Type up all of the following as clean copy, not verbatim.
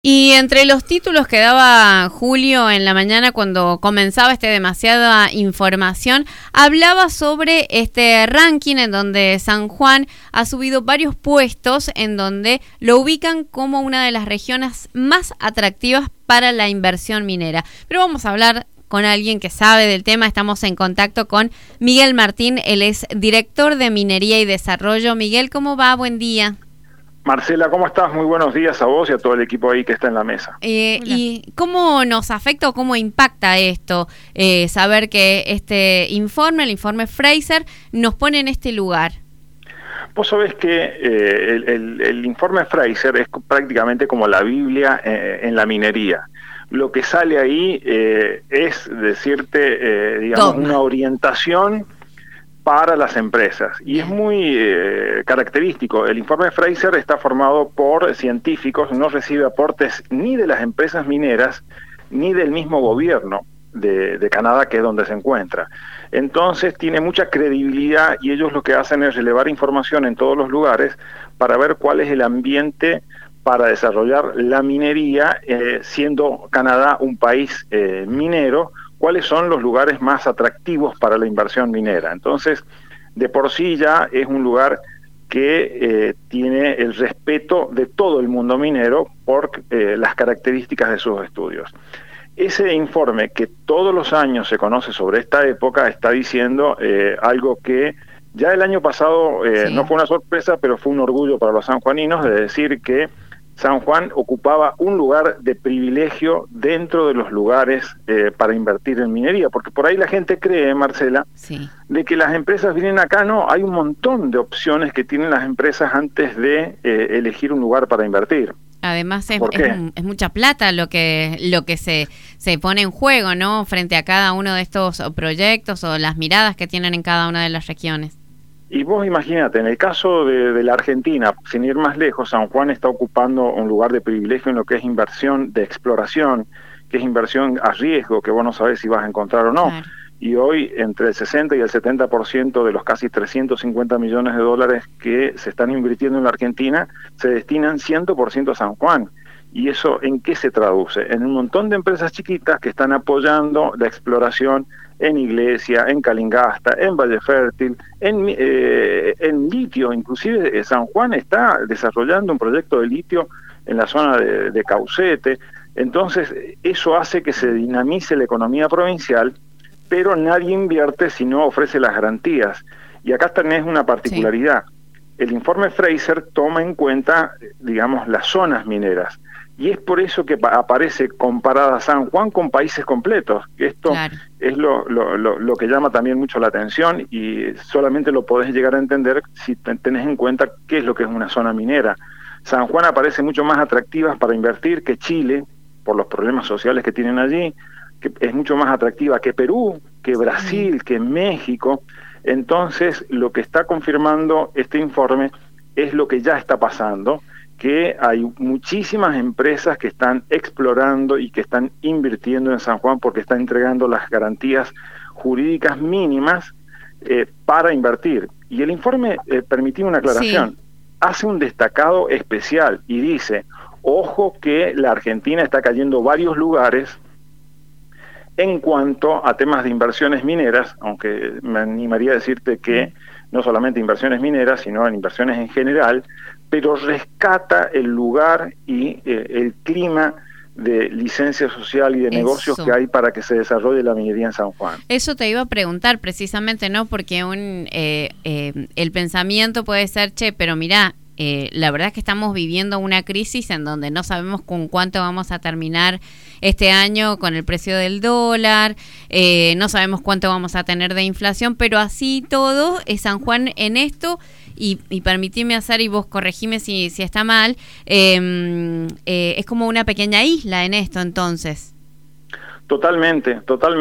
Y entre los títulos que daba Julio en la mañana cuando comenzaba demasiada información, hablaba sobre este ranking en donde San Juan ha subido varios puestos en donde lo ubican como una de las regiones más atractivas para la inversión minera. Pero vamos a hablar con alguien que sabe del tema. Estamos en contacto con Miguel Martín, él es director de Minería y Desarrollo. Miguel, ¿cómo va? Buen día. Marcela, ¿cómo estás? Muy buenos días a vos y a todo el equipo ahí que está en la mesa. ¿Y cómo nos afecta o cómo impacta esto? Saber que este informe, el informe Fraser, nos pone en este lugar. Vos sabés que el informe Fraser es prácticamente como la Biblia en la minería. Lo que sale ahí es decirte, digamos, una orientación para las empresas. Y es muy característico. El informe Fraser está formado por científicos, no recibe aportes ni de las empresas mineras, ni del mismo gobierno de Canadá, que es donde se encuentra. Entonces tiene mucha credibilidad y ellos lo que hacen es relevar información en todos los lugares para ver cuál es el ambiente para desarrollar la minería, siendo Canadá un país minero, cuáles son los lugares más atractivos para la inversión minera. Entonces, de por sí ya es un lugar que tiene el respeto de todo el mundo minero por las características de sus estudios. Ese informe que todos los años se conoce sobre esta época está diciendo algo que ya el año pasado no fue una sorpresa, pero fue un orgullo para los sanjuaninos, de decir que San Juan ocupaba un lugar de privilegio dentro de los lugares para invertir en minería, porque por ahí la gente cree, Marcela, de que las empresas vienen acá. No, hay un montón de opciones que tienen las empresas antes de elegir un lugar para invertir. Además es mucha plata lo que se pone en juego, ¿no? Frente a cada uno de estos proyectos o las miradas que tienen en cada una de las regiones. Y vos imagínate, en el caso de la Argentina, sin ir más lejos, San Juan está ocupando un lugar de privilegio en lo que es inversión de exploración, que es inversión a riesgo, que vos no sabés si vas a encontrar o no. Claro. Y hoy, entre el 60 y el 70% de los casi 350 millones de dólares que se están invirtiendo en la Argentina, se destinan 100% a San Juan. ¿Y eso en qué se traduce? En un montón de empresas chiquitas que están apoyando la exploración en Iglesia, en Calingasta, en Valle Fértil, en litio. Inclusive San Juan está desarrollando un proyecto de litio en la zona de Caucete. Entonces eso hace que se dinamice la economía provincial, pero nadie invierte si no ofrece las garantías. Y acá tenés una particularidad. El informe Fraser toma en cuenta, digamos, las zonas mineras. Y es por eso que aparece comparada San Juan con países completos. Esto es lo que llama también mucho la atención, y solamente lo podés llegar a entender si tenés en cuenta qué es lo que es una zona minera. San Juan aparece mucho más atractiva para invertir que Chile, por los problemas sociales que tienen allí, que es mucho más atractiva que Perú, que Brasil, que México. Entonces, lo que está confirmando este informe es lo que ya está pasando, que hay muchísimas empresas que están explorando y que están invirtiendo en San Juan porque están entregando las garantías jurídicas mínimas para invertir. Y el informe, permite una aclaración, hace un destacado especial y dice, ojo que la Argentina está cayendo varios lugares en cuanto a temas de inversiones mineras, aunque me animaría a decirte que no solamente inversiones mineras, sino en inversiones en general, pero rescata el lugar y el clima de licencia social y de negocios que hay para que se desarrolle la minería en San Juan. Eso te iba a preguntar precisamente, ¿no? Porque el pensamiento puede ser, pero mirá, la verdad es que estamos viviendo una crisis en donde no sabemos con cuánto vamos a terminar este año con el precio del dólar, no sabemos cuánto vamos a tener de inflación, pero así todo, San Juan en esto, y permitime hacer, y vos corregime si está mal, es como una pequeña isla en esto entonces. Totalmente.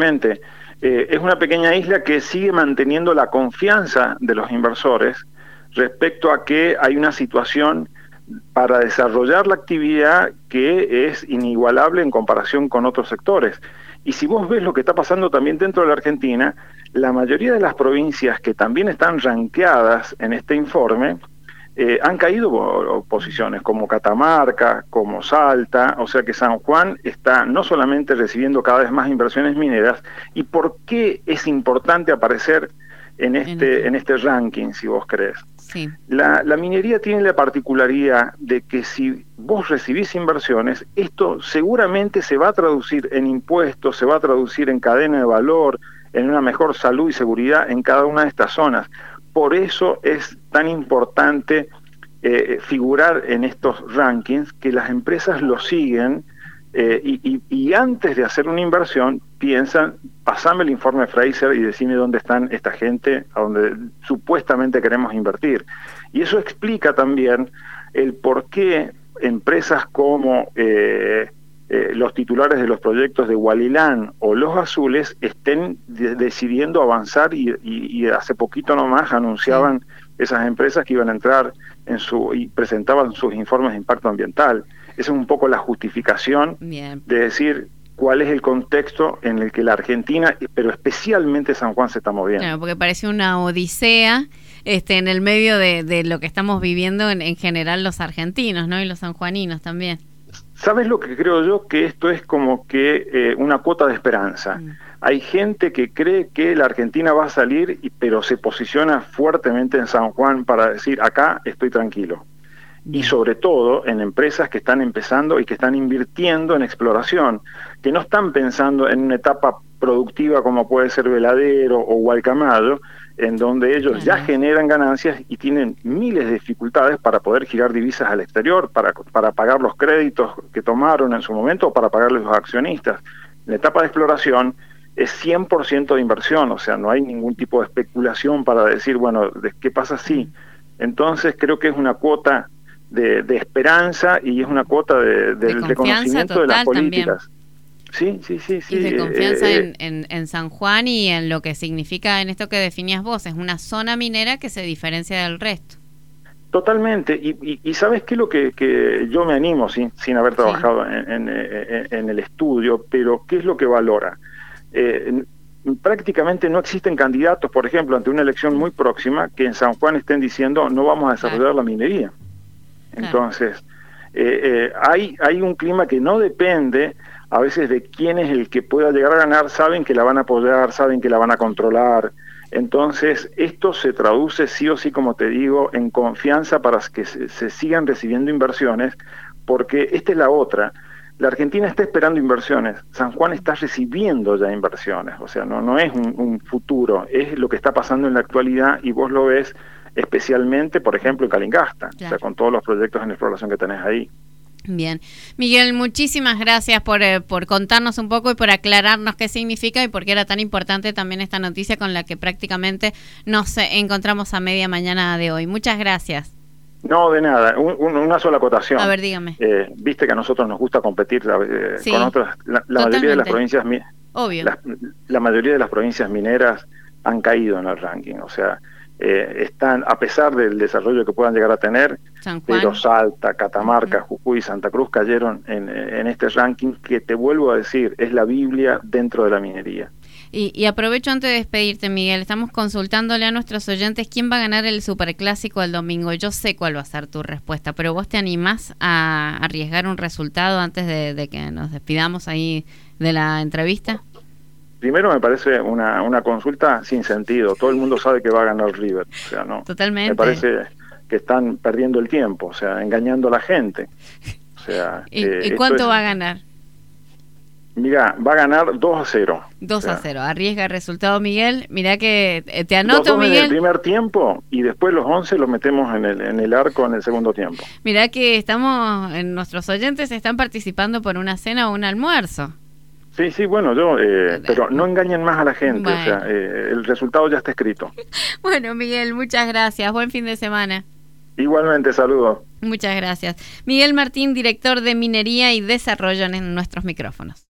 Es una pequeña isla que sigue manteniendo la confianza de los inversores respecto a que hay una situación para desarrollar la actividad que es inigualable en comparación con otros sectores. Y si vos ves lo que está pasando también dentro de la Argentina, la mayoría de las provincias que también están rankeadas en este informe han caído posiciones como Catamarca, como Salta, o sea que San Juan está no solamente recibiendo cada vez más inversiones mineras. ¿Y por qué es importante aparecer en este ranking, si vos querés? Sí. La minería tiene la particularidad de que si vos recibís inversiones, esto seguramente se va a traducir en impuestos, se va a traducir en cadena de valor, en una mejor salud y seguridad en cada una de estas zonas. Por eso es tan importante figurar en estos rankings, que las empresas lo siguen y antes de hacer una inversión piensan, pasame el informe Fraser y decime dónde están esta gente a donde supuestamente queremos invertir. Y eso explica también el por qué empresas como los titulares de los proyectos de Hualilán o Los Azules estén decidiendo avanzar y hace poquito nomás anunciaban esas empresas que iban a entrar y presentaban sus informes de impacto ambiental. Esa es un poco la justificación de decir cuál es el contexto en el que la Argentina, pero especialmente San Juan, se está moviendo. Claro, porque parece una odisea en el medio de lo que estamos viviendo en general los argentinos, ¿no? Y los sanjuaninos también. ¿Sabes lo que creo yo? Que esto es como que una cuota de esperanza. Hay gente que cree que la Argentina va a salir, pero se posiciona fuertemente en San Juan para decir, acá estoy tranquilo. Y sobre todo en empresas que están empezando y que están invirtiendo en exploración, que no están pensando en una etapa productiva como puede ser Veladero o Gualcamayo, en donde ellos ya generan ganancias y tienen miles de dificultades para poder girar divisas al exterior, para pagar los créditos que tomaron en su momento o para pagarles a los accionistas. La etapa de exploración es 100% de inversión, o sea, no hay ningún tipo de especulación para decir, bueno, ¿qué pasa si? Entonces creo que es una cuota de esperanza y es una cuota del reconocimiento de las políticas. También. Sí. Y de confianza en San Juan y en lo que significa en esto que definías vos, es una zona minera que se diferencia del resto. Totalmente, y ¿sabes qué es lo que yo me animo sin haber trabajado en el estudio, pero qué es lo que valora? Prácticamente no existen candidatos, por ejemplo, ante una elección muy próxima, que en San Juan estén diciendo no vamos a desarrollar la minería. Entonces, hay un clima que no depende a veces de quién es el que pueda llegar a ganar, saben que la van a apoyar, saben que la van a controlar. Entonces, esto se traduce sí o sí, como te digo, en confianza para que se sigan recibiendo inversiones, porque esta es la otra. La Argentina está esperando inversiones, San Juan está recibiendo ya inversiones, o sea, no es un futuro, es lo que está pasando en la actualidad y vos lo ves especialmente, por ejemplo, en Calingasta, o sea, con todos los proyectos en exploración que tenés ahí. Bien. Miguel, muchísimas gracias por contarnos un poco y por aclararnos qué significa y por qué era tan importante también esta noticia con la que prácticamente nos encontramos a media mañana de hoy. Muchas gracias. No, de nada. Una sola acotación. A ver, dígame. Viste que a nosotros nos gusta competir con otras. La mayoría de las provincias, obvio. La mayoría de las provincias mineras han caído en el ranking. O sea, están, a pesar del desarrollo que puedan llegar a tener, pero Salta, Catamarca, Jujuy y Santa Cruz cayeron en este ranking que, te vuelvo a decir, es la Biblia dentro de la minería. Y aprovecho antes de despedirte, Miguel, estamos consultándole a nuestros oyentes quién va a ganar el Superclásico el domingo. Yo sé cuál va a ser tu respuesta, pero ¿vos te animás a arriesgar un resultado antes de que nos despidamos ahí de la entrevista? Primero me parece una consulta sin sentido. Todo el mundo sabe que va a ganar River. O sea, no. Totalmente. Me parece que están perdiendo el tiempo, o sea, engañando a la gente. O sea, ¿Y cuánto va a ganar? Mira, va a ganar 2-0. 2-0. Arriesga el resultado, Miguel. Mirá que te anoto, Miguel. En el primer tiempo y después los 11 los metemos en el arco en el segundo tiempo. Mirá que nuestros oyentes están participando por una cena o un almuerzo. Sí, bueno, pero no engañen más a la gente, bueno. O sea, el resultado ya está escrito. Bueno, Miguel, muchas gracias. Buen fin de semana. Igualmente, saludos. Muchas gracias. Miguel Martín, director de Minería y Desarrollo en nuestros micrófonos.